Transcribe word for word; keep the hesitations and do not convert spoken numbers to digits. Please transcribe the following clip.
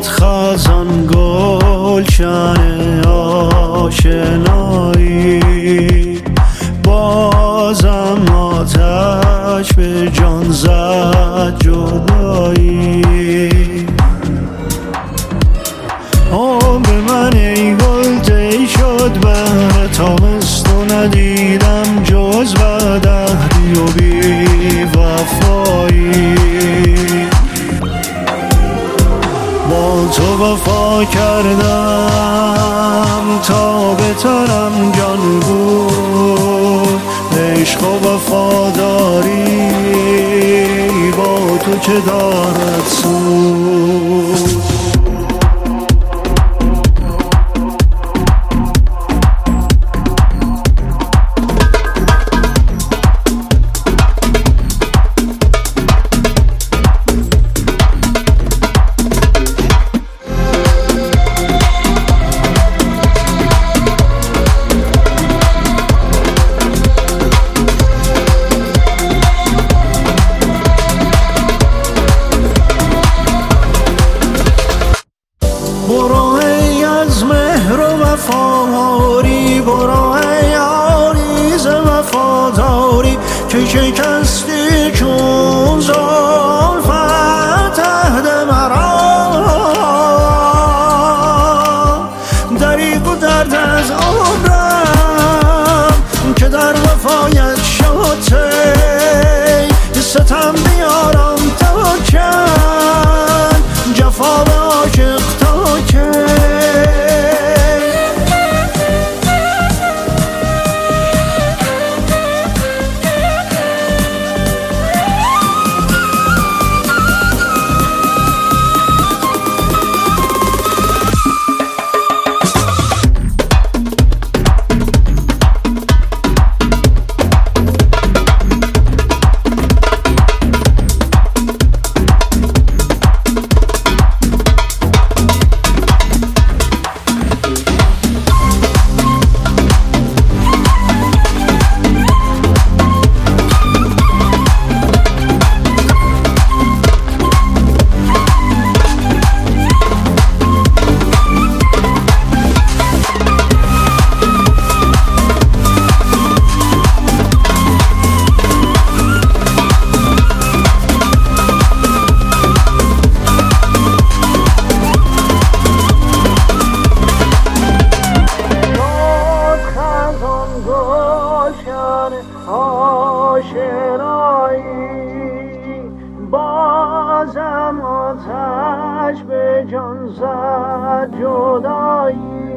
باد خزان گلشن آشنایی، بازم آتش به جان زد جدایی. عمر من ای گل طی شد بهر تابستون، ندیدم جز بدعهدی و بی وفایی. با تو وفا کردم تا بترم جان بود، عشق و وفاداری با تو چه دارد سود. برو ای از مهر و وفاداری، برو ای عریض وفاداری که شکستی چون زلفت عهد مرا. دریغ و درد از عمرم که در وفایت شد تی، ستم بیارم تا چند جفا به عاشق تا که. آشنایی، بازم آتش به جان زد جدایی.